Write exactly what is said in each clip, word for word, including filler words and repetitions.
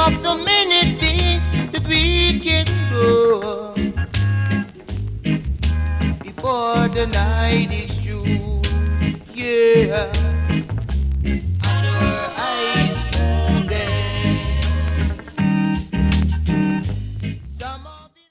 of the many things that we can do before the night is through. Yeah, our eyes can dance. Some of it.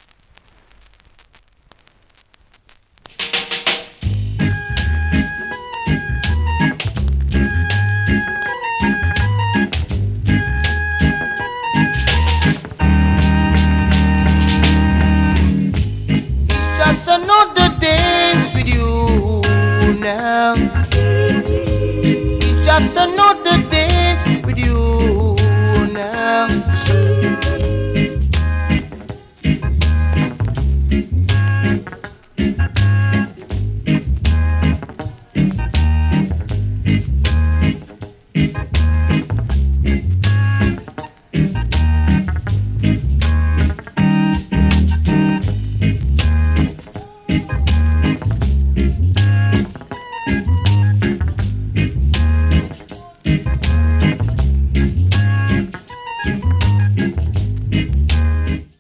Just another dance with you now. It's just another